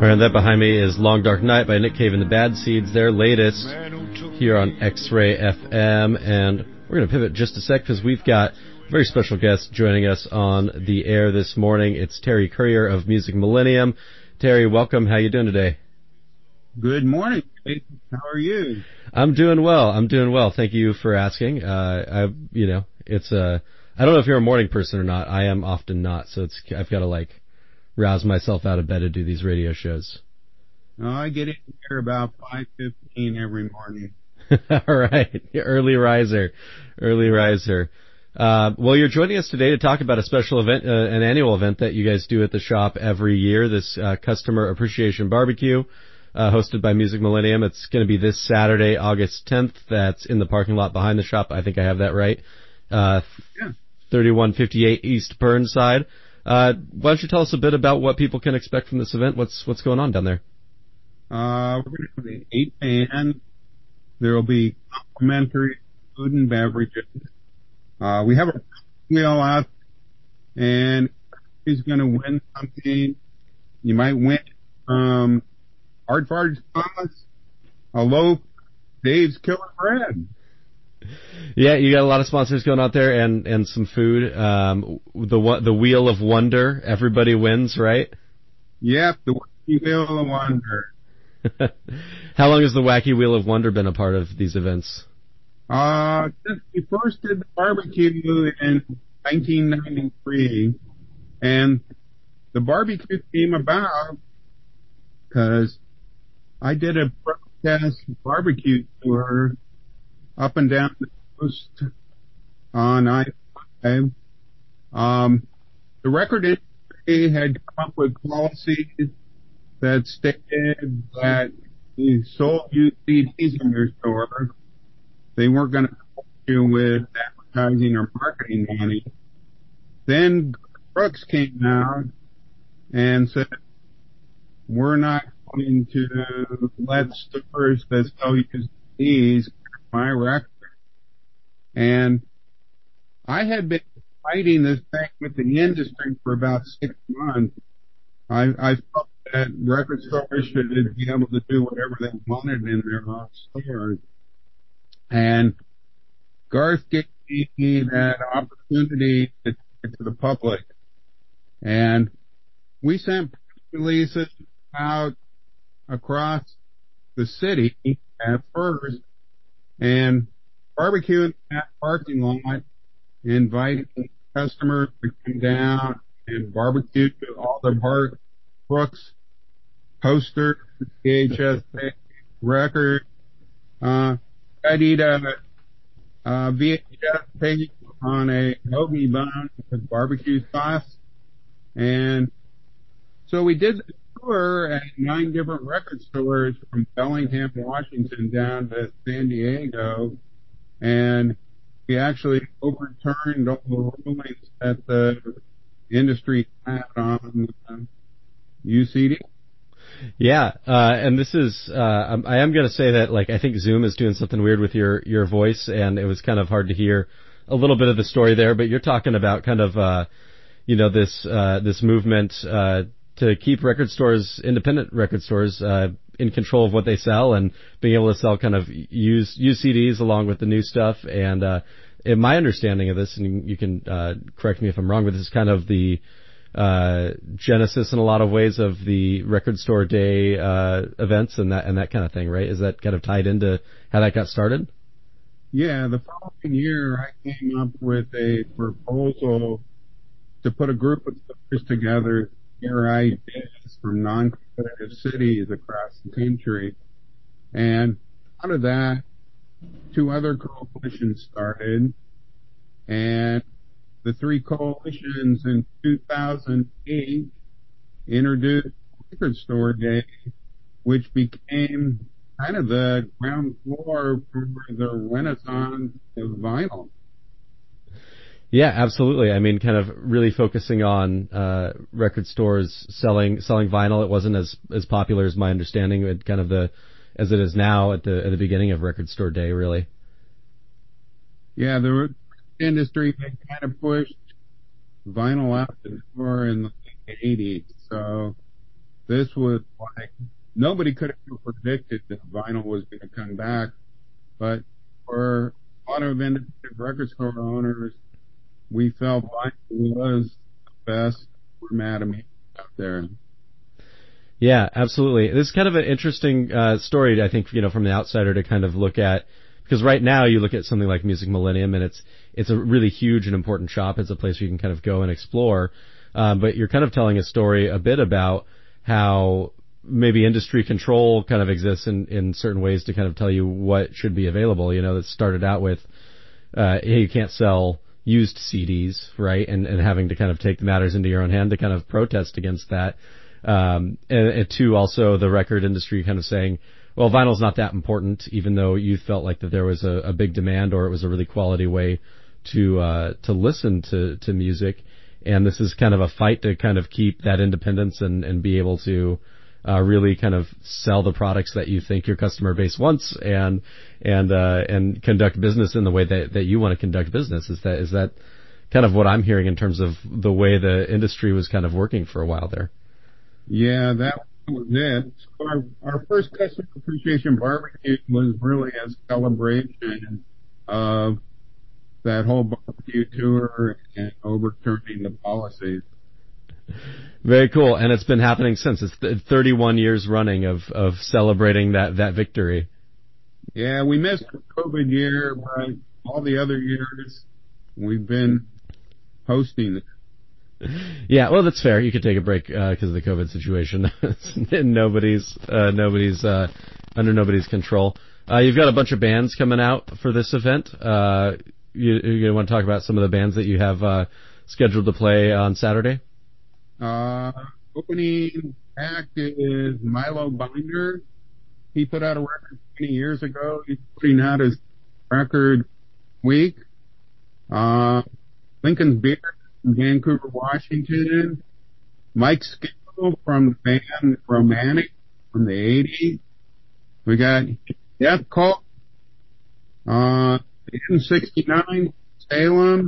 And that behind me is Long Dark Night by Nick Cave and the Bad Seeds, their latest here on X-Ray FM. And we're going to pivot just a sec because we've got a very special guest joining us on the air this morning. It's Terry Currier of Music Millennium. Terry, welcome. How you doing today? Good morning. How are you? I'm doing well. Thank you for asking. I don't know if you're a morning person or not. I am often not, so I've got to rouse myself out of bed to do these radio shows. I get in here about 5:15 every morning. All right. Early riser. Well, you're joining us today to talk about a special event, an annual event that you guys do at the shop every year, this Customer Appreciation Barbecue, hosted by Music Millennium. It's going to be this Saturday, August 10th. That's in the parking lot behind the shop. I think I have that right. 3158 East Burnside. Why don't you tell us a bit about what people can expect from this event? What's going on down there? We're going to have 8 bands. There will be complimentary food and beverages. We have a wheel out, and he's going to win something. You might win Hard Farge Thomas, a loaf, Dave's Killer Bread. Yeah, you got a lot of sponsors going out there and some food. The Wheel of Wonder, everybody wins, right? Yep, the Wacky Wheel of Wonder. How long has the Wacky Wheel of Wonder been a part of these events? Since we first did the barbecue in 1993, and the barbecue came about because I did a protest barbecue tour up and down the coast on I-5. The record industry had come up with policies that stated that you sold UCDs in your store, they weren't going to help you with advertising or marketing money. Then Brooks came out and said, we're not going to let stores that sell UCDs my record. And I had been fighting this thing with the industry for about 6 months. I felt that record stores should be able to do whatever they wanted in their own stores. And Garth gave me that opportunity to take it to the public. And we sent press releases out across the city at first, and barbecuing in that parking lot, inviting customers to come down and barbecue to all the Brooks posters, VHS records. I'd eat a VHS tape on a hoagie bun with barbecue sauce. And so we did the tour at 9 different record stores from Bellingham, Washington down to San Diego. And we actually overturned all the rulings that the industry had on UCD. Yeah, and this is, I am going to say that, I think Zoom is doing something weird with your voice, and it was kind of hard to hear a little bit of the story there, but you're talking about kind of, this movement, to keep record stores, independent record stores, in control of what they sell and being able to sell kind of used CDs along with the new stuff. And, in my understanding of this, and you can, correct me if I'm wrong, but this is kind of the, genesis in a lot of ways of the record store day events and that kind of thing, right? Is that kind of tied into how that got started? Yeah, the following year I came up with a proposal to put a group of stores together, hear ideas from non-competitive cities across the country. And out of that, 2 other coalitions started, and the 3 coalitions in 2008 introduced Record Store Day, which became kind of the ground floor for the renaissance of vinyl. Yeah, absolutely. I mean, kind of really focusing on record stores selling vinyl. It wasn't as popular as my understanding, it kind of as it is now at the beginning of Record Store Day, really. Yeah, the industry had kind of pushed vinyl out the door in the late 80s. So this was like, nobody could have predicted that vinyl was going to come back, but for a lot of independent record store owners, we felt vinyl was the best format of music out there. Yeah, absolutely. This is kind of an interesting story, I think, from the outsider to kind of look at, because right now you look at something like Music Millennium, and it's a really huge and important shop. It's a place where you can kind of go and explore. But you're kind of telling a story a bit about how maybe industry control kind of exists in certain ways to kind of tell you what should be available. That started out with, hey, you can't sell used CDs, right? And having to kind of take the matters into your own hand to kind of protest against that. And two, also the record industry kind of saying, well, vinyl's not that important, even though you felt like that there was a big demand, or it was a really quality way to listen to music. And this is kind of a fight to kind of keep that independence and be able to really kind of sell the products that you think your customer base wants, and conduct business in the way that you want to conduct business. Is that kind of what I'm hearing in terms of the way the industry was kind of working for a while there? Yeah, that was it. So our first customer appreciation barbecue was really a celebration of that whole barbecue tour and overturning the policies. Very cool. And it's been happening since. It's 31 years running of celebrating that victory. Yeah, we missed the COVID year, but all the other years we've been hosting it. Yeah, well, that's fair. You could take a break because of the COVID situation. nobody's under nobody's control. You've got a bunch of bands coming out for this event. You want to talk about some of the bands that you have scheduled to play on Saturday? Opening act is Milo Binder. He put out a record 20 years ago. He's putting out his record week. Lincoln's Beer from Vancouver, Washington. Mike Skill from the band Romantic from the 80s. We got Death Cult, N69, Salem,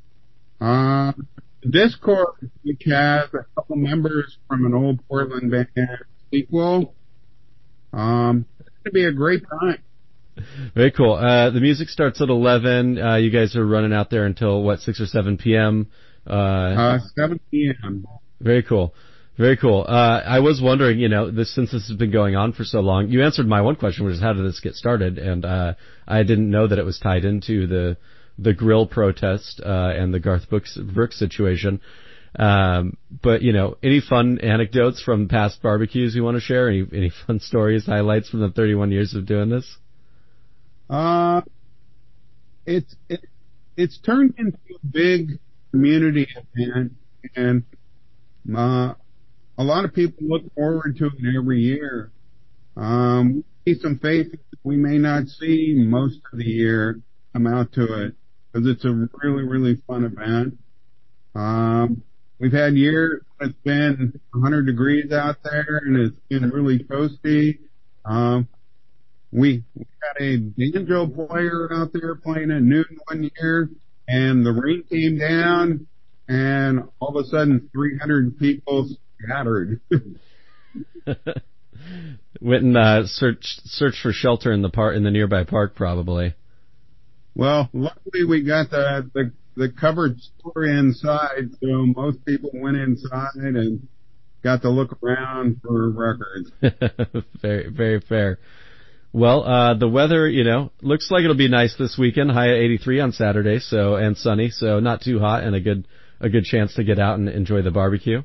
Discord, which has a couple members from an old Portland band, Sequel. It's going to be a great time. Very cool. The music starts at 11. You guys are running out there until, 6 or 7 p.m.? 7 p.m. Very cool. Very cool. I was wondering, since this has been going on for so long, you answered my one question, which is how did this get started? And I didn't know that it was tied into the grill protest and the Garth Brooks situation. But any fun anecdotes from past barbecues you want to share? Any fun stories, highlights from the 31 years of doing this? It's turned into a big community event, and a lot of people look forward to it every year. We see some faces we may not see most of the year come out to it, because it's a really, really fun event. We've had years when it's been 100 degrees out there and it's been really toasty. We had a banjo player out there playing at noon one year, and the rain came down, and all of a sudden 300 people scattered. Went and searched for shelter in the nearby park, probably. Well, luckily we got the covered story inside, so most people went inside and got to look around for records. Very, very fair. Well, the weather, looks like it'll be nice this weekend. High at 83 on Saturday, and sunny, so not too hot, and a good chance to get out and enjoy the barbecue.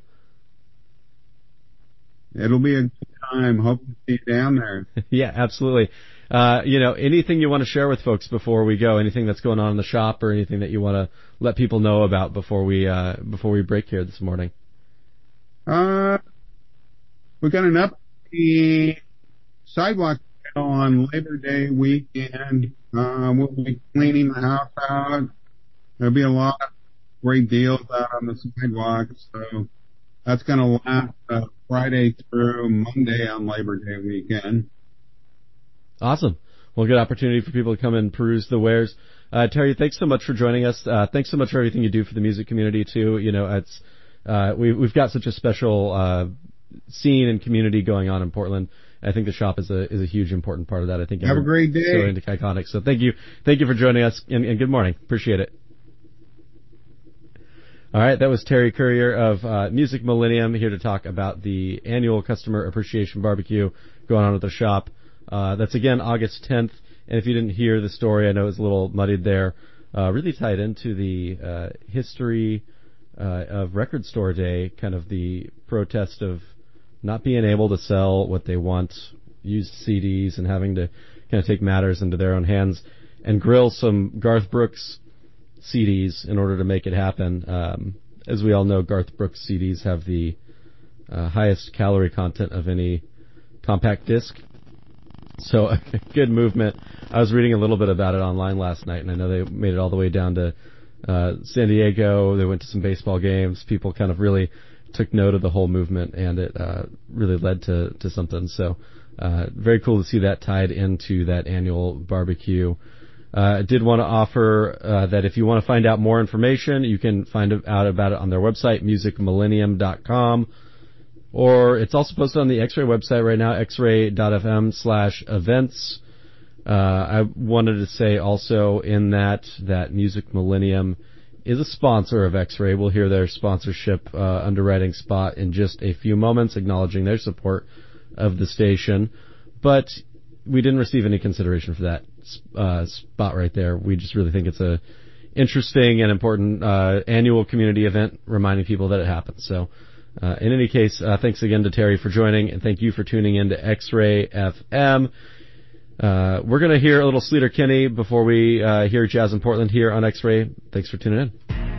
It'll be a good time. Hope to see you down there. Yeah, absolutely. Anything you want to share with folks before we go? Anything that's going on in the shop, or anything that you want to let people know about before we break here this morning? We got an update sidewalk on Labor Day weekend. We'll be cleaning the house out. There'll be a lot of great deals out on the sidewalk, so that's going to last Friday through Monday on Labor Day weekend. Awesome. Well, good opportunity for people to come and peruse the wares. Terry, thanks so much for joining us. Thanks so much for everything you do for the music community too. We've got such a special scene and community going on in Portland. I think the shop is a huge important part of that. I think have a great day. So into Iconic. So thank you for joining us, and good morning. Appreciate it. All right, that was Terry Courier of Music Millennium here to talk about the annual Customer Appreciation Barbecue going on at the shop. That's again August 10th, and if you didn't hear the story, I know it was a little muddied there. Really tied into the history of Record Store Day, kind of the protest of not being able to sell what they want, used CDs, and having to kind of take matters into their own hands and grill some Garth Brooks CDs in order to make it happen. As we all know, Garth Brooks CDs have the highest calorie content of any compact disc. So a good movement. I was reading a little bit about it online last night, and I know they made it all the way down to San Diego. They went to some baseball games. People kind of really took note of the whole movement, and it really led to something. So very cool to see that tied into that annual barbecue. I did want to offer that if you want to find out more information, you can find out about it on their website, musicmillennium.com. Or it's also posted on the X-Ray website right now, xray.fm/events. I wanted to say also in that Music Millennium is a sponsor of X-Ray. We'll hear their sponsorship underwriting spot in just a few moments, acknowledging their support of the station. But we didn't receive any consideration for that spot right there. We just really think it's a interesting and important annual community event, reminding people that it happens. So in any case, thanks again to Terry for joining, and thank you for tuning in to X-Ray FM. We're going to hear a little Sleater-Kinney before we hear Jazz in Portland here on X-Ray. Thanks for tuning in.